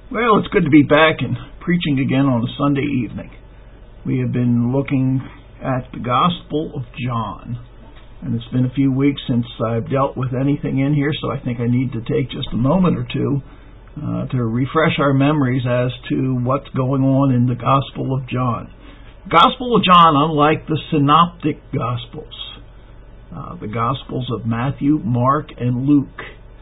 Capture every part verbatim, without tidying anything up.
Well, it's good to be back and preaching again on a Sunday evening. We have been looking at the Gospel of John, and it's been a few weeks since I've dealt with anything in here, so I think I need to take just a moment or two uh, to refresh our memories as to what's going on in the Gospel of John. The Gospel of John, unlike the Synoptic Gospels, uh, the Gospels of Matthew, Mark, and Luke,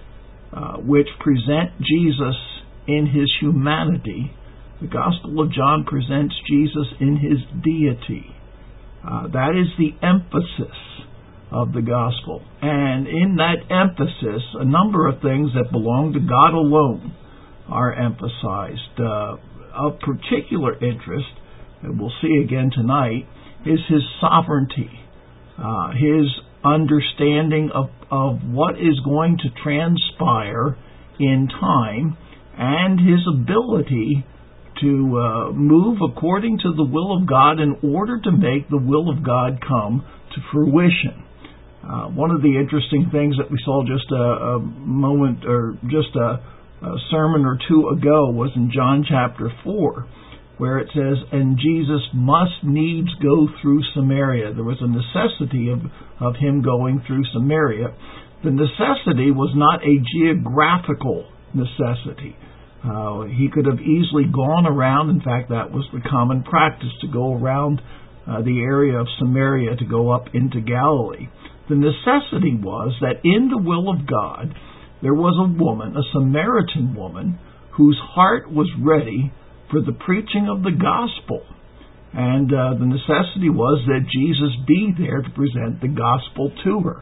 uh, which present Jesus in his humanity, the Gospel of John presents Jesus in his deity. Uh, that is the emphasis of the Gospel. And in that emphasis, a number of things that belong to God alone are emphasized. Uh, of particular interest, and we'll see again tonight, is his sovereignty, uh, his understanding of, of what is going to transpire in time, and his ability to uh, move according to the will of God in order to make the will of God come to fruition. Uh, one of the interesting things that we saw just a, a moment or just a, a sermon or two ago was in John chapter four, where it says, "And Jesus must needs go through Samaria." There was a necessity of, of him going through Samaria. The necessity was not a geographical necessity. Uh, he could have easily gone around. In fact, that was the common practice, to go around uh, the area of Samaria to go up into Galilee. The necessity was that in the will of God, there was a woman, a Samaritan woman, whose heart was ready for the preaching of the gospel. And uh, the necessity was that Jesus be there to present the gospel to her.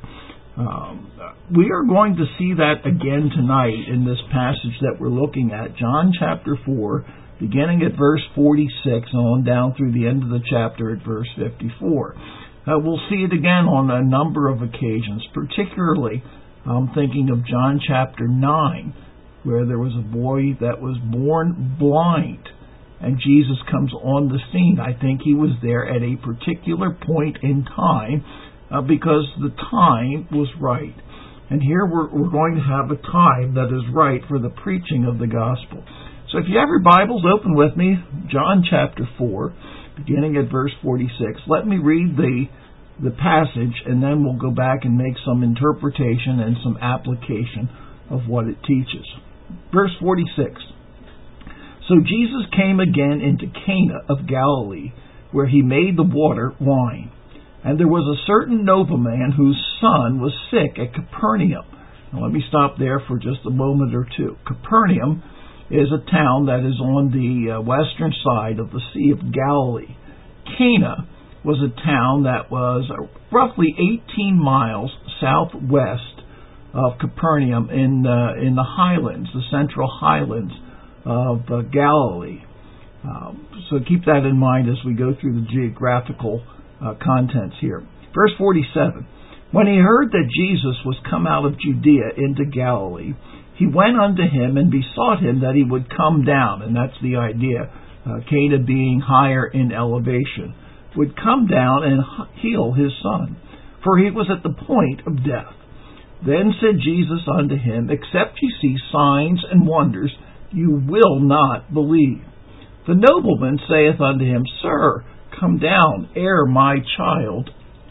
Um, we are going to see that again tonight in this passage that we're looking at, John chapter four, beginning at verse forty-six and on down through the end of the chapter at verse fifty-four. Uh, we'll see it again on a number of occasions, particularly I'm thinking of John chapter nine, where there was a boy that was born blind, and Jesus comes on the scene. I think he was there at a particular point in time, Uh, because the time was right. And here we're, we're going to have a time that is right for the preaching of the gospel. So if you have your Bibles, open with me, John chapter four, beginning at verse forty-six. Let me read the, the passage, and then we'll go back and make some interpretation and some application of what it teaches. Verse forty-six. "So Jesus came again into Cana of Galilee, where he made the water wine. And there was a certain nobleman whose son was sick at Capernaum." Now let me stop there for just a moment or two. Capernaum is a town that is on the uh, western side of the Sea of Galilee. Cana was a town that was uh, roughly eighteen miles southwest of Capernaum in, uh, in the highlands, the central highlands of uh, Galilee. Um, so keep that in mind as we go through the geographical Uh, contents here. Verse forty-seven, "When he heard that Jesus was come out of Judea into Galilee, he went unto him and besought him that he would come down," and that's the idea, uh, Cana being higher in elevation, "would come down and heal his son, for he was at the point of death. Then said Jesus unto him, Except ye see signs and wonders, you will not believe. The nobleman saith unto him, Sir, come down, ere my child.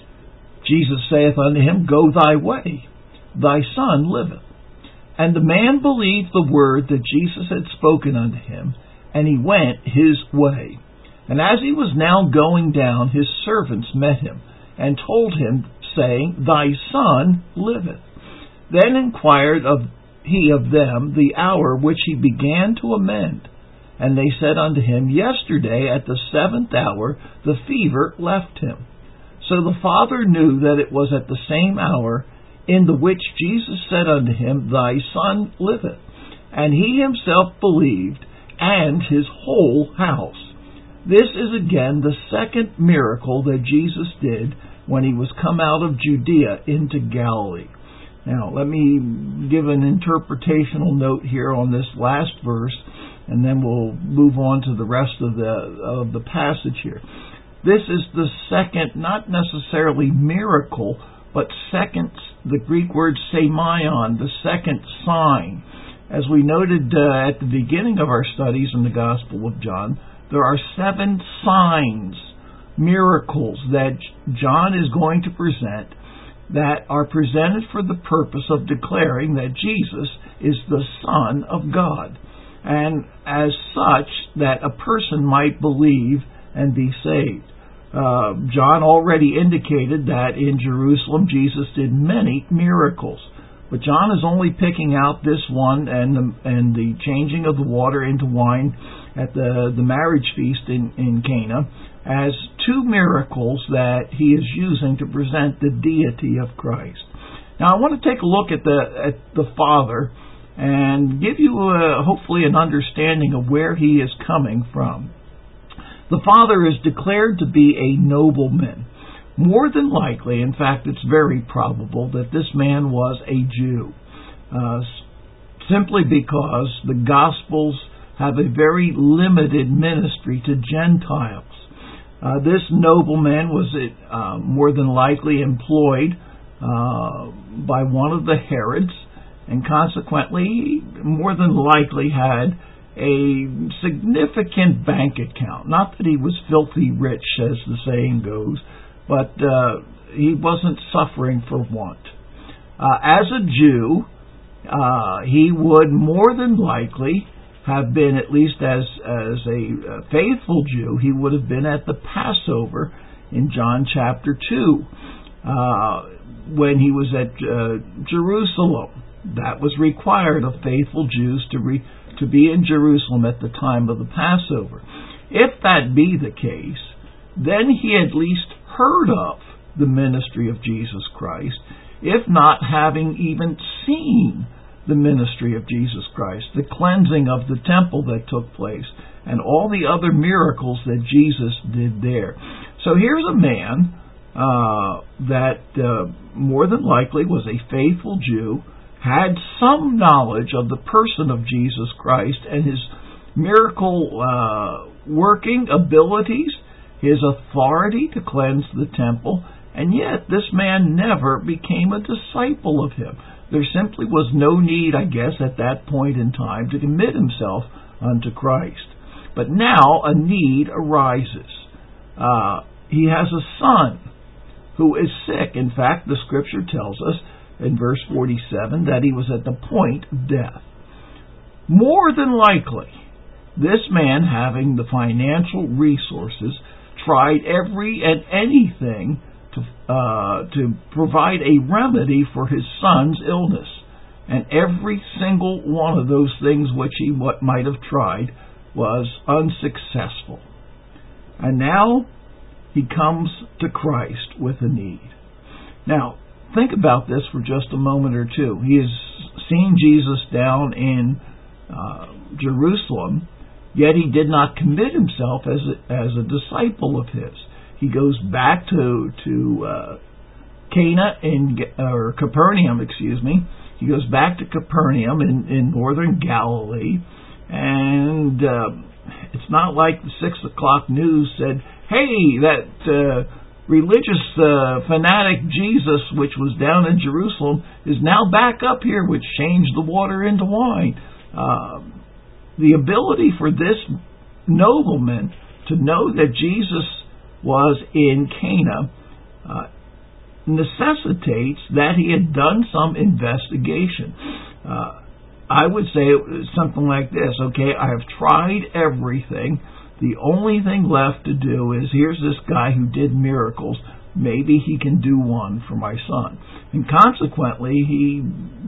Jesus saith unto him, Go thy way, thy son liveth. And the man believed the word that Jesus had spoken unto him, and he went his way. And as he was now going down, his servants met him, and told him, saying, Thy son liveth. Then inquired of he of them the hour which he began to amend. And they said unto him, Yesterday at the seventh hour the fever left him. So the father knew that it was at the same hour in the which Jesus said unto him, Thy son liveth. And he himself believed, and his whole house. This is again the second miracle that Jesus did when he was come out of Judea into Galilee." Now, let me give an interpretational note here on this last verse, and then we'll move on to the rest of the of the passage here. This is the second, not necessarily miracle, but second, the Greek word semeion, the second sign As we noted uh, at the beginning of our studies in the Gospel of John, there are seven signs, miracles that John is going to present that are presented for the purpose of declaring that Jesus is the Son of God, and as such that a person might believe and be saved. Uh, John already indicated that in Jerusalem Jesus did many miracles, but John is only picking out this one and the, and the changing of the water into wine at the, the marriage feast in, in Cana as two miracles that he is using to present the deity of Christ. Now I want to take a look at the at the Father and give you uh, hopefully an understanding of where he is coming from. The Father is declared to be a nobleman. More than likely, in fact it's very probable, that this man was a Jew, uh, simply because the Gospels have a very limited ministry to Gentiles. Uh, this nobleman was uh, more than likely employed uh, by one of the Herods, and consequently more than likely had a significant bank account. Not that he was filthy rich, as the saying goes, but uh, he wasn't suffering for want. Uh, as a Jew, uh, he would more than likely have been, at least as as a faithful Jew, he would have been at the Passover in John chapter two uh, when he was at uh, Jerusalem. That was required of faithful Jews to re, to be in Jerusalem at the time of the Passover. If that be the case, then he at least heard of the ministry of Jesus Christ, if not having even seen the ministry of Jesus Christ, the cleansing of the temple that took place, and all the other miracles that Jesus did there. So here's a man uh, that uh, more than likely was a faithful Jew, had some knowledge of the person of Jesus Christ and his miracle uh, working abilities, his authority to cleanse the temple, and yet this man never became a disciple of him. There simply was no need, I guess, at that point in time to commit himself unto Christ. But now a need arises. Uh, he has a son who is sick. In fact, the Scripture tells us in verse forty-seven that he was at the point of death. More than likely, this man, having the financial resources, tried every and anything to uh, to provide a remedy for his son's illness. And every single one of those things which he what might have tried was unsuccessful. And now he comes to Christ with a need. Now, think about this for just a moment or two. He has seen Jesus down in uh, Jerusalem, yet he did not commit himself as a, as a disciple of his. He goes back to to uh, Cana in or Capernaum, excuse me. He goes back to Capernaum in, in northern Galilee, and uh, it's not like the six o'clock news said, "Hey, that uh, religious uh, fanatic Jesus, which was down in Jerusalem, is now back up here, which changed the water into wine." Uh, the ability for this nobleman to know that Jesus was in Cana uh, necessitates that he had done some investigation. Uh, I would say it was something like this. Okay, I have tried everything. The only thing left to do is, here's this guy who did miracles. Maybe he can do one for my son. And consequently, he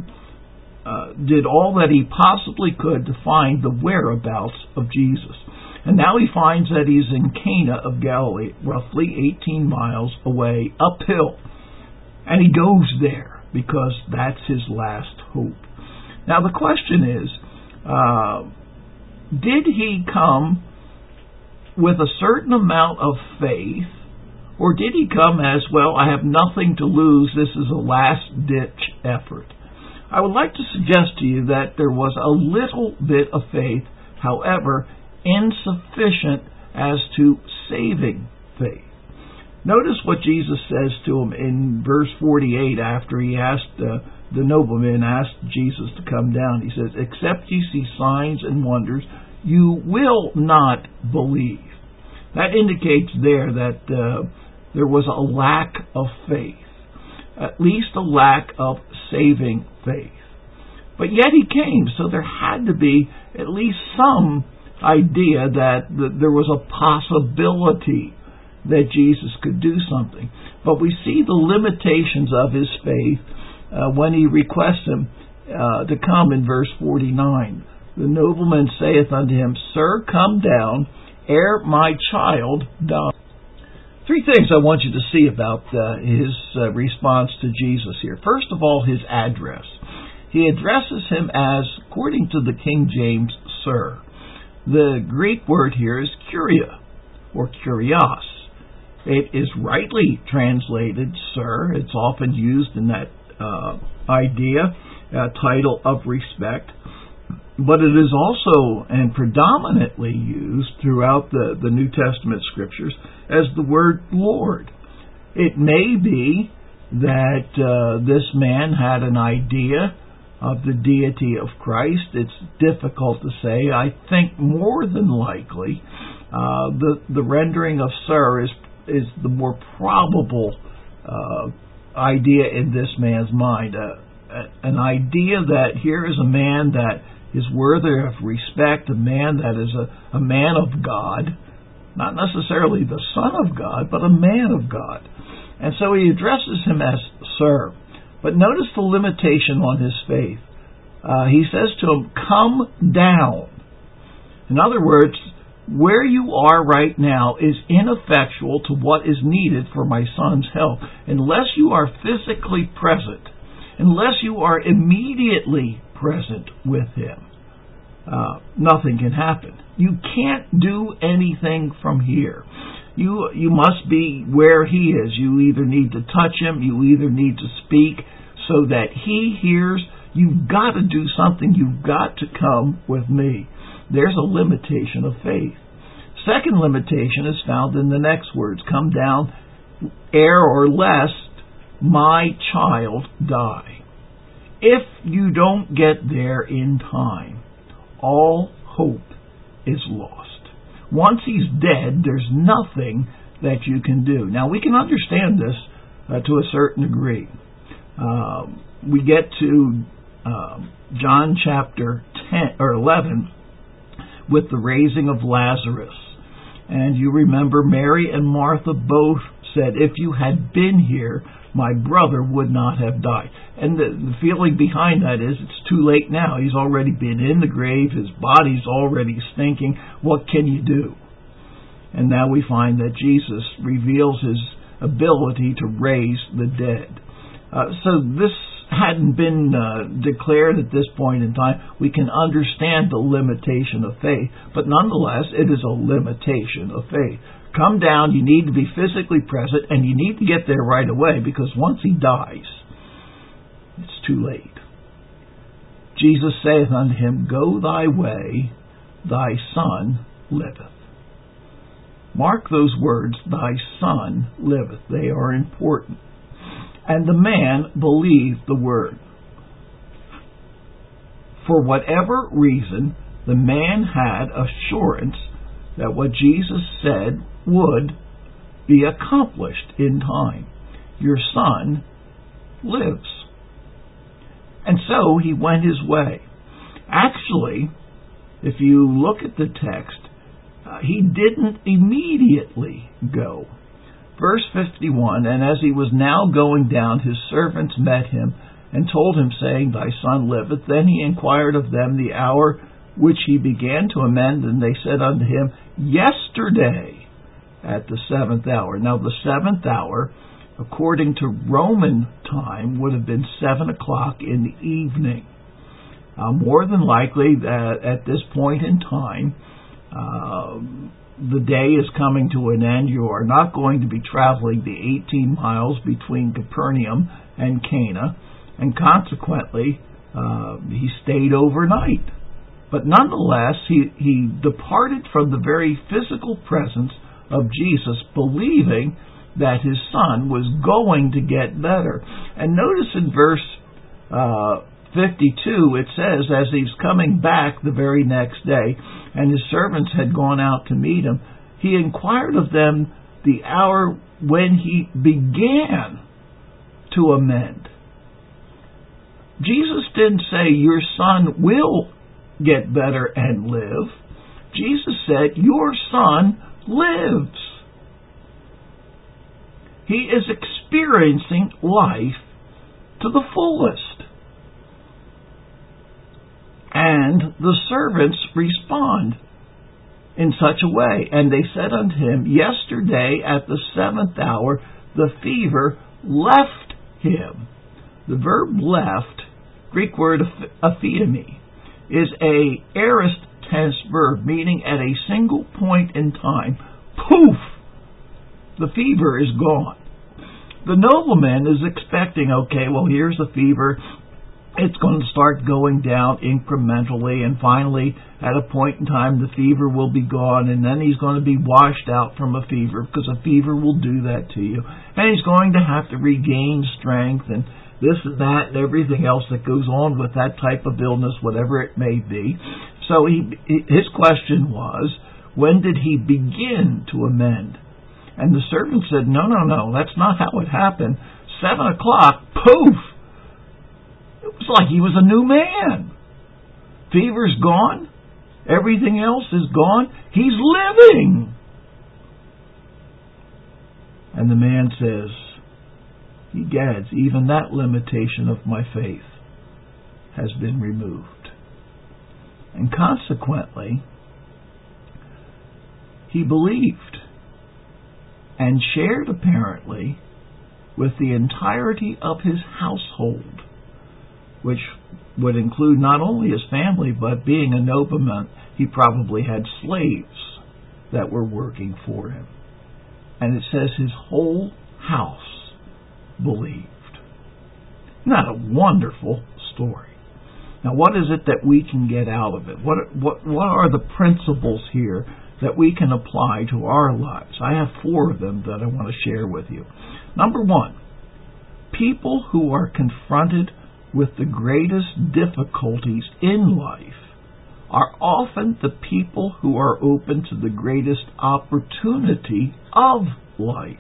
uh, did all that he possibly could to find the whereabouts of Jesus. And now he finds that he's in Cana of Galilee, roughly eighteen miles away, uphill. And he goes there because that's his last hope. Now the question is, uh, did he come with a certain amount of faith, or did he come as, well, I have nothing to lose, this is a last-ditch effort? I would like to suggest to you that there was a little bit of faith, however, insufficient as to saving faith. Notice what Jesus says to him in verse forty-eight after he asked uh, the nobleman asked Jesus to come down. He says, "Except you see signs and wonders, you will not believe." That indicates there that uh, there was a lack of faith, at least a lack of saving faith. But yet he came, so there had to be at least some idea that, that there was a possibility that Jesus could do something. But we see the limitations of his faith uh, when he requests him uh, to come in verse forty-nine. The nobleman saith unto him, "Sir, come down, ere my child die." Three things I want you to see about uh, his uh, response to Jesus here. First of all, his address. He addresses him as, according to the King James, sir. The Greek word here is kuria, or kurios. It is rightly translated sir. It's often used in that uh, idea, uh, title of respect. But it is also and predominantly used throughout the, the New Testament scriptures as the word Lord. It may be that uh, this man had an idea of the deity of Christ. It's difficult to say. I think more than likely uh, the the rendering of sir is is the more probable uh, idea in this man's mind. Uh, an idea that here is a man that is worthy of respect, a man that is a, a man of God, not necessarily the Son of God, but a man of God. And so he addresses him as sir. But notice the limitation on his faith. Uh, he says to him, "Come down." In other words, where you are right now is ineffectual to what is needed for my son's health. Unless you are physically present, unless you are immediately present with him, uh, nothing can happen. You can't do anything from here. You you must be where he is. You either need to touch him, you either need to speak so that he hears. You've got to do something. You've got to come with me. There's a limitation of faith. Second limitation is found in the next words. "Come down, ere or lest my child die." If you don't get there in time, all hope is lost. Once he's dead, there's nothing that you can do. Now, we can understand this uh, to a certain degree. Uh, we get to uh, John chapter ten or eleven with the raising of Lazarus. And you remember Mary and Martha both said, "If you had been here, my brother would not have died." And the, the feeling behind that is, it's too late now. He's already been in the grave. His body's already stinking. What can you do? And now we find that Jesus reveals his ability to raise the dead. Uh, so this hadn't been uh, declared at this point in time. We can understand the limitation of faith, but nonetheless, it is a limitation of faith. Come down, you need to be physically present, and you need to get there right away, because once he dies, it's too late. Jesus saith unto him, "Go thy way, thy son liveth." Mark those words, "thy son liveth." They are important. And the man believed the word. For whatever reason, the man had assurance that what Jesus said would be accomplished in time. Your son lives. And so he went his way. Actually, if you look at the text, uh, he didn't immediately go. Verse fifty-one, "And as he was now going down, his servants met him, and told him, saying, Thy son liveth. Then he inquired of them the hour which he began to amend, and they said unto him, Yesterday at the seventh hour." Now the seventh hour, according to Roman time, would have been seven o'clock in the evening. Uh, more than likely that at this point in time, uh, the day is coming to an end. You are not going to be traveling the eighteen miles between Capernaum and Cana, and consequently, uh, he stayed overnight. But nonetheless, he, he departed from the very physical presence of Jesus, believing that his son was going to get better. And notice in verse uh, fifty-two, it says, as he's coming back the very next day, and his servants had gone out to meet him, he inquired of them the hour when he began to amend. Jesus didn't say, your son will get better and live. Jesus said, your son lives. He is experiencing life to the fullest. And the servants respond in such a way. And they said unto him, yesterday at the seventh hour the fever left him. The verb left, Greek word aphidemi, is a aorist tense verb, meaning at a single point in time, poof, the fever is gone. The nobleman is expecting, okay, well, here's the fever. It's going to start going down incrementally, and finally, at a point in time, the fever will be gone, and then he's going to be washed out from a fever, because a fever will do that to you. And he's going to have to regain strength, and this and that, and everything else that goes on with that type of illness, whatever it may be. So he, his question was, when did he begin to amend? And the servant said, no, no, no, that's not how it happened. Seven o'clock, poof! It was like he was a new man. Fever's gone. Everything else is gone. He's living. And the man says, egads, even that limitation of my faith has been removed. And consequently, he believed and shared apparently with the entirety of his household, which would include not only his family, but being a nobleman, he probably had slaves that were working for him. And it says his whole house believed. Not a wonderful story. Now, what is it that we can get out of it? What what what are the principles here that we can apply to our lives? I have four of them that I want to share with you. Number one, people who are confronted with the greatest difficulties in life are often the people who are open to the greatest opportunity of life.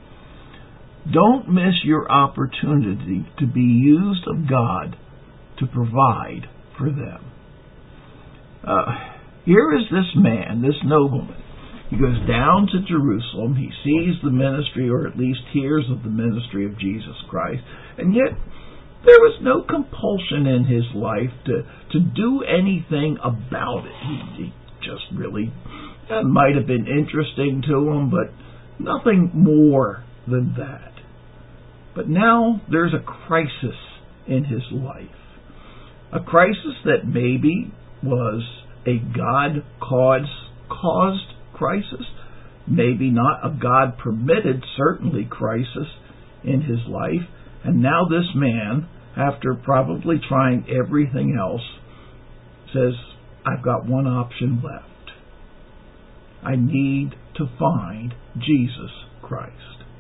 Don't miss your opportunity to be used of God to provide for them. Uh, here is this man, this nobleman. He goes down to Jerusalem. He sees the ministry, or at least hears of the ministry of Jesus Christ. And yet, there was no compulsion in his life to, to do anything about it. He, he just really, that might have been interesting to him, but nothing more than that. But now there's a crisis in his life. A crisis that maybe was a God-caused caused crisis, maybe not a God-permitted, certainly, crisis in his life. And now this man, after probably trying everything else, says, I've got one option left. I need to find Jesus Christ.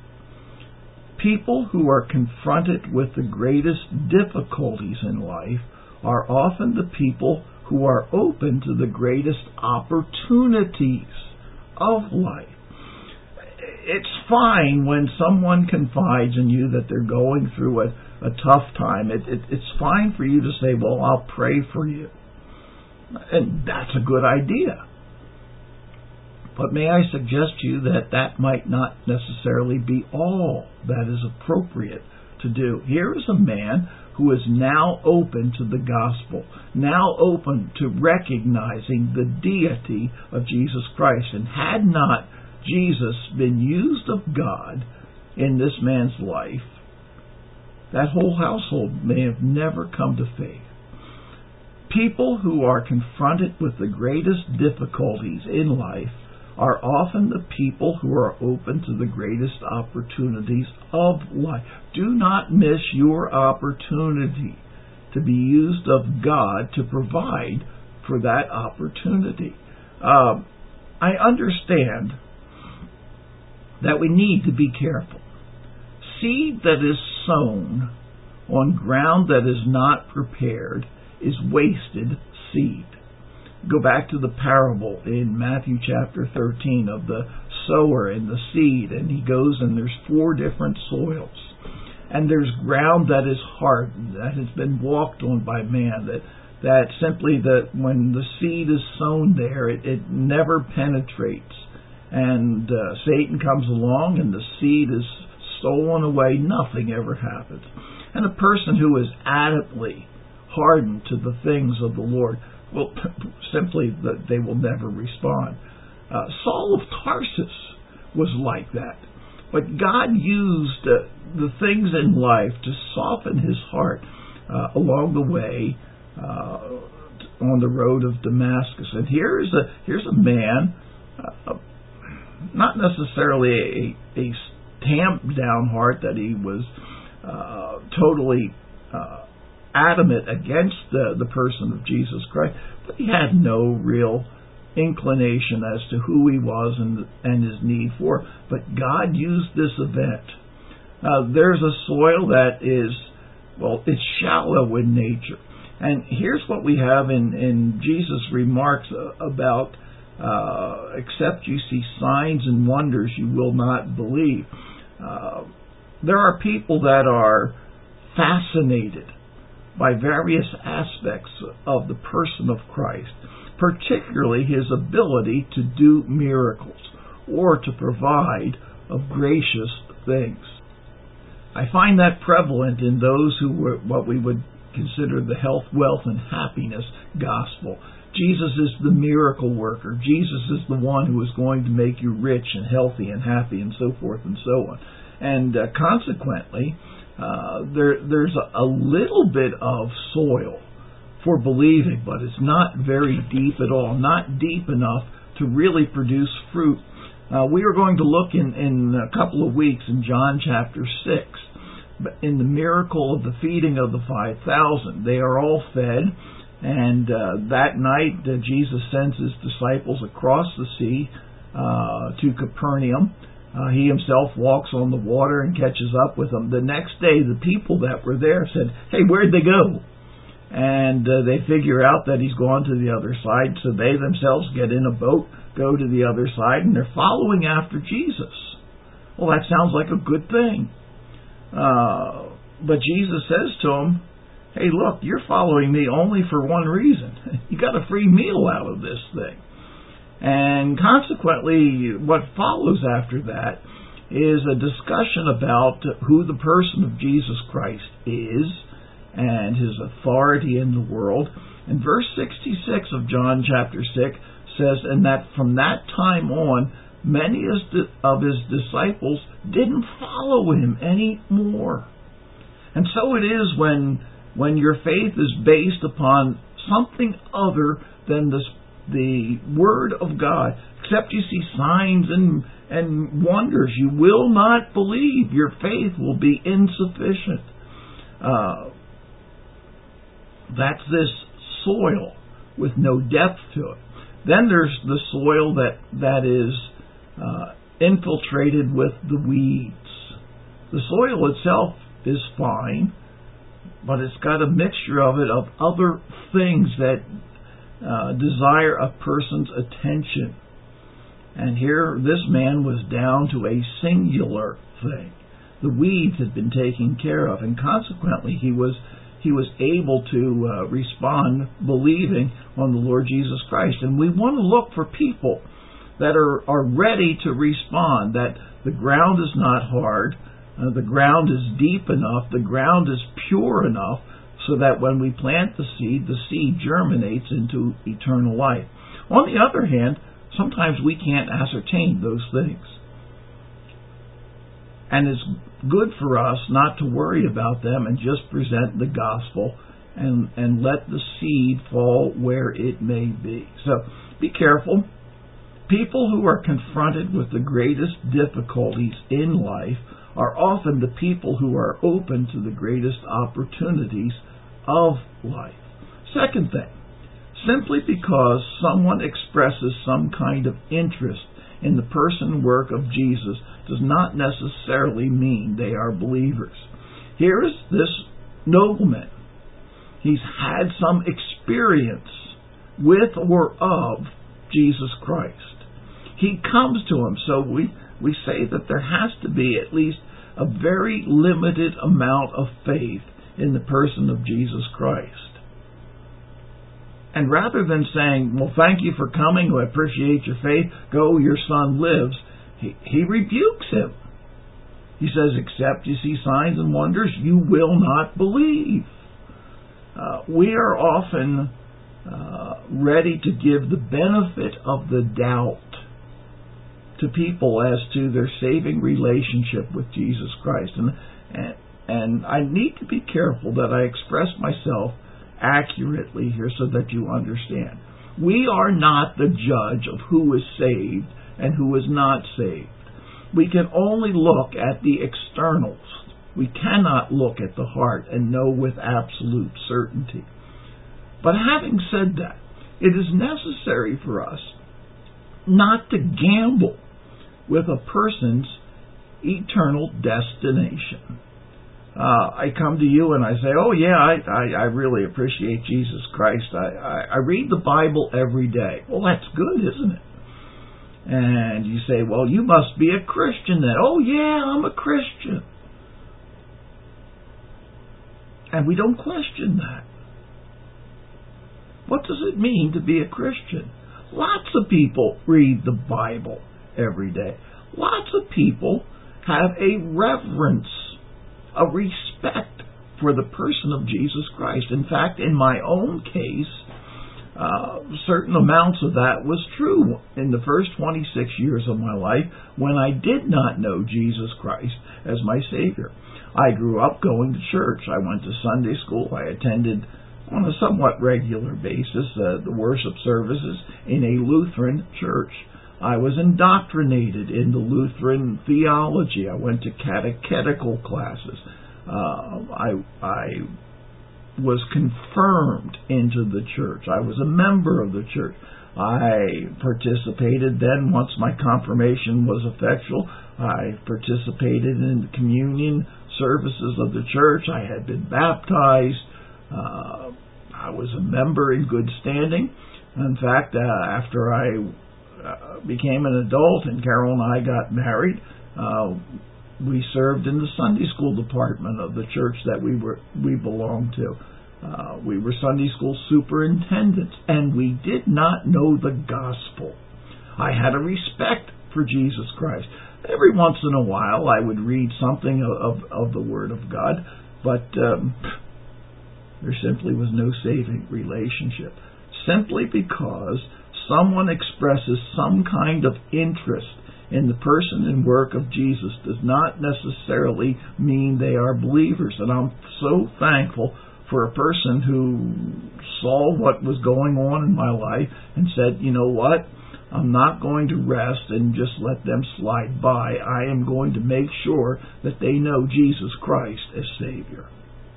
People who are confronted with the greatest difficulties in life are often the people who are open to the greatest opportunities of life. It's fine when someone confides in you that they're going through a, a tough time. It, it, it's fine for you to say, well, I'll pray for you. And that's a good idea. But may I suggest to you that that might not necessarily be all that is appropriate to do. Here is a man who is now open to the gospel, now open to recognizing the deity of Jesus Christ. And had not Jesus been used of God in this man's life, that whole household may have never come to faith. People who are confronted with the greatest difficulties in life are often the people who are open to the greatest opportunities of life. Do not miss your opportunity to be used of God to provide for that opportunity. Um, I understand that we need to be careful. Seed that is sown on ground that is not prepared is wasted seed. Go back to the parable in Matthew chapter thirteen of the sower and the seed, and he goes and there's four different soils. And there's ground that is hardened, that has been walked on by man, that that simply that when the seed is sown there, it, it never penetrates. And uh, Satan comes along and the seed is stolen away, nothing ever happens. And a person who is adamantly hardened to the things of the Lord, well, simply that they will never respond. Uh, Saul of Tarsus was like that. But God used uh, the things in life to soften his heart uh, along the way uh, on the road of Damascus. And here is a here's a man, uh, not necessarily a, a stamped down heart that he was uh, totally uh, adamant against the, the person of Jesus Christ, but he had no real inclination as to who he was and, and his need for. But God used this event. Uh, there's a soil that is, well, it's shallow in nature. And here's what we have in, in Jesus' remarks uh, about, uh, except you see signs and wonders, you will not believe. Uh, there are people that are fascinated by various aspects of the person of Christ, particularly his ability to do miracles or to provide of gracious things. I find that prevalent in those who were what we would consider the health, wealth, and happiness gospel. Jesus is the miracle worker. Jesus is the one who is going to make you rich and healthy and happy and so forth and so on. And uh, consequently, uh, there, there's a, a little bit of soil for believing, but it's not very deep at all, not deep enough to really produce fruit. Uh, we are going to look in, in a couple of weeks in John chapter six, in the miracle of the feeding of the five thousand. They are all fed, and uh, that night uh, Jesus sends his disciples across the sea uh, to Capernaum. Uh, he himself walks on the water and catches up with them. The next day, the people that were there said, "Hey, where'd they go?" And uh, they figure out that he's gone to the other side, so they themselves get in a boat, go to the other side, and they're following after Jesus. Well, that sounds like a good thing. Uh, but Jesus says to them, "Hey, look, you're following me only for one reason. You got a free meal out of this thing." And consequently, what follows after that is a discussion about who the person of Jesus Christ is and his authority in the world. And verse sixty-six of John chapter six says, "And that from that time on, many of his disciples didn't follow him anymore." And so it is when when your faith is based upon something other than the, the Word of God. Except you see signs and, and wonders, you will not believe. Your faith will be insufficient. Uh, that's this soil with no depth to it. Then there's the soil that, that is uh, infiltrated with the weeds. The soil itself is fine, but it's got a mixture of it of other things that uh, desire a person's attention. And here this man was down to a singular thing. The weeds had been taken care of, and consequently he was he was able to uh, respond believing on the Lord Jesus Christ. And we want to look for people that are, are ready to respond, that the ground is not hard, uh, the ground is deep enough, the ground is pure enough, so that when we plant the seed, the seed germinates into eternal life. On the other hand, sometimes we can't ascertain those things. And it's good for us not to worry about them and just present the gospel and, and let the seed fall where it may be. So be careful. People who are confronted with the greatest difficulties in life are often the people who are open to the greatest opportunities of life. Second thing, simply because someone expresses some kind of interest in the person and work of Jesus does not necessarily mean they are believers. Here is this nobleman. He's had some experience with or of Jesus Christ. He comes to him, so we, we say that there has to be at least a very limited amount of faith in the person of Jesus Christ. And rather than saying, well, thank you for coming, I appreciate your faith, go, your son lives, he, he rebukes him. He says, except you see signs and wonders, you will not believe. Uh, we are often uh, ready to give the benefit of the doubt to people as to their saving relationship with Jesus Christ. And, and, and I need to be careful that I express myself accurately here so that you understand. We are not the judge of who is saved and who is not saved. We can only look at the externals. We cannot look at the heart and know with absolute certainty. But having said that, it is necessary for us not to gamble with a person's eternal destination. Uh, I come to you and I say, oh yeah, I, I, I really appreciate Jesus Christ. I, I, I read the Bible every day. Well, that's good, isn't it? And you say, well, you must be a Christian then. Oh yeah, I'm a Christian. And we don't question that. What does it mean to be a Christian? Lots of people read the Bible every day. Lots of people have a reverence, a respect for the person of Jesus Christ. In fact, in my own case, uh, certain amounts of that was true in the first twenty-six years of my life when I did not know Jesus Christ as my Savior. I grew up going to church. I went to Sunday school. I attended on a somewhat regular basis uh, the worship services in a Lutheran church. I was indoctrinated in the Lutheran theology. I went to catechetical classes. Uh, I, I was confirmed into the church. I was a member of the church. I participated then, once my confirmation was effectual, I participated in the communion services of the church. I had been baptized. Uh, I was a member in good standing. In fact, uh, after I uh, became an adult and Carol and I got married, uh, we served in the Sunday school department of the church that we were we belonged to. Uh, we were Sunday school superintendents, and we did not know the gospel. I had a respect for Jesus Christ. Every once in a while, I would read something of, of, of the Word of God, but um, there simply was no saving relationship. Simply because someone expresses some kind of interest in the person and work of Jesus does not necessarily mean they are believers. And I'm so thankful for a person who saw what was going on in my life and said, you know what? I'm not going to rest and just let them slide by. I am going to make sure that they know Jesus Christ as Savior.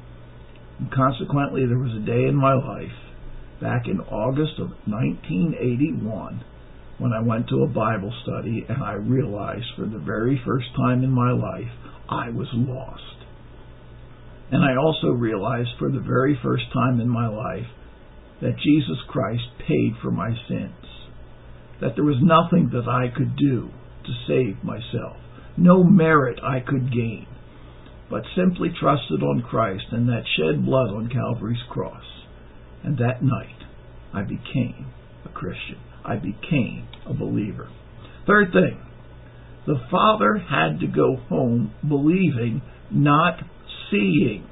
And consequently, there was a day in my life, back in August of nineteen eighty-one, when I went to a Bible study and I realized for the very first time in my life, I was lost. And I also realized for the very first time in my life that Jesus Christ paid for my sins. That there was nothing that I could do to save myself. No merit I could gain, but simply trusted on Christ and that shed blood on Calvary's cross. And that night, I became a Christian. I became a believer. Third thing, the father had to go home believing, not seeing.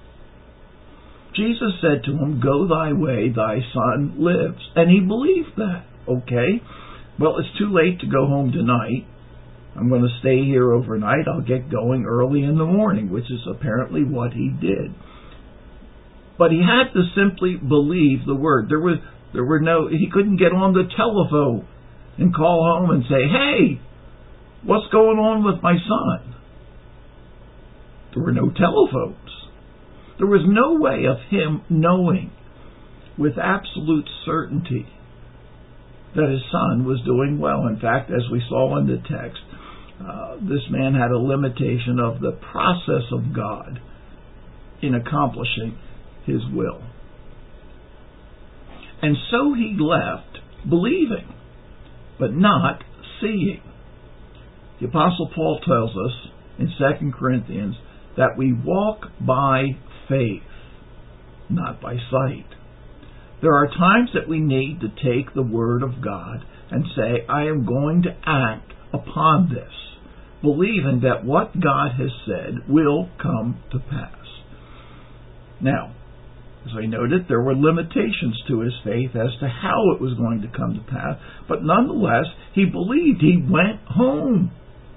Jesus said to him, go thy way, thy son lives. And he believed that. Okay, well, it's too late to go home tonight. I'm going to stay here overnight. I'll get going early in the morning, which is apparently what he did. But he had to simply believe the word. There was, there were no, he couldn't get on the telephone and call home and say, hey, what's going on with my son? There were no telephones. There was no way of him knowing with absolute certainty that his son was doing well. In fact, as we saw in the text, uh, this man had a limitation of the process of God. in accomplishing His will. And so he left believing, but not seeing. The Apostle Paul tells us in Second Corinthians that we walk by faith, not by sight. There are times that we need to take the Word of God and say, I am going to act upon this, believing that what God has said will come to pass. Now, as I noted, there were limitations to his faith as to how it was going to come to pass, but nonetheless, he believed. He went home.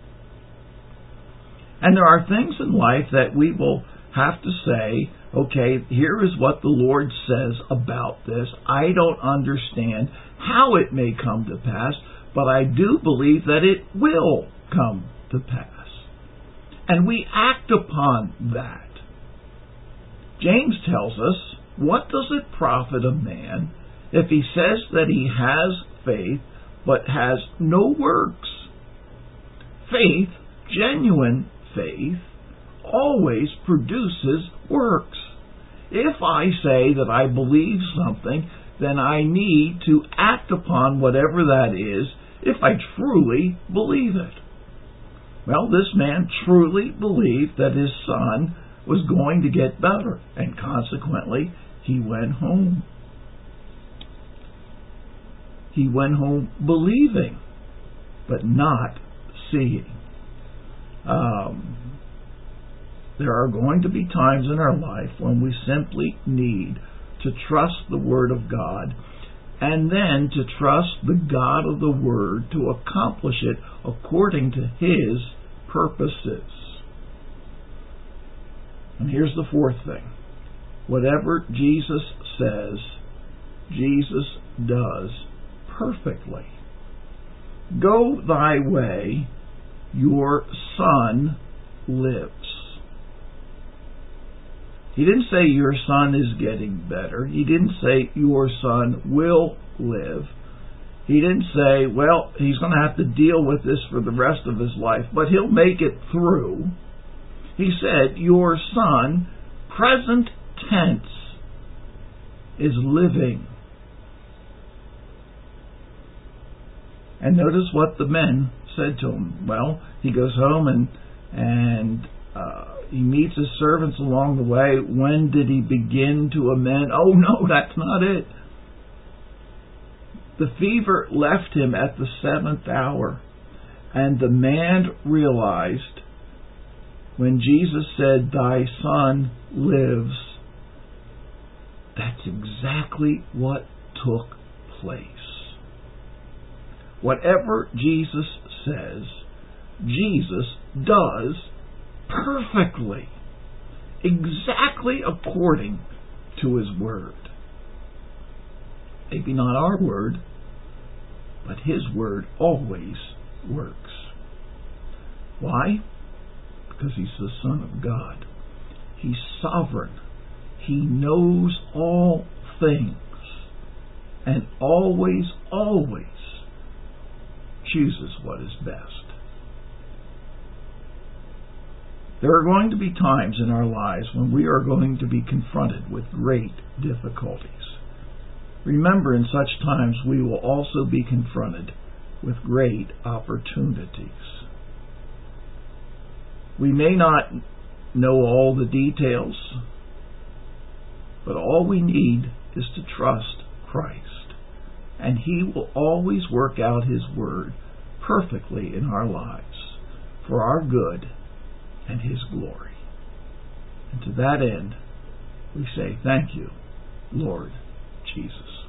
And there are things in life that we will have to say, okay, here is what the Lord says about this. I don't understand how it may come to pass, but I do believe that it will come to pass. And we act upon that. James tells us, what does it profit a man if he says that he has faith but has no works? Faith, genuine faith, always produces works. If I say that I believe something, then I need to act upon whatever that is if I truly believe it. Well, this man truly believed that his son was going to get better, and consequently, he went home. He went home believing, but not seeing. Um, there are going to be times in our life when we simply need to trust the Word of God, and then to trust the God of the Word to accomplish it according to His purposes. And here's the fourth thing. Whatever Jesus says, Jesus does perfectly. Go thy way, your son lives. He didn't say your son is getting better. He didn't say your son will live. He didn't say, well, he's going to have to deal with this for the rest of his life, but he'll make it through. He said, your son, present tense, is living. And notice what the men said to him. Well, he goes home and and uh, he meets his servants along the way. When did he begin to amend? Oh, no, that's not it. The fever left him at the seventh hour. And the man realized when Jesus said, thy son lives, that's exactly what took place. Whatever Jesus says, Jesus does perfectly, exactly according to His Word. Maybe not our word, but His Word always works. Why? Because He's the Son of God. He's sovereign. He knows all things, and always, always chooses what is best. There are going to be times in our lives when we are going to be confronted with great difficulties. Remember, in such times we will also be confronted with great opportunities. We may not know all the details, but all we need is to trust Christ, and He will always work out His Word perfectly in our lives for our good and His glory. And to that end, we say, thank you, Lord Jesus.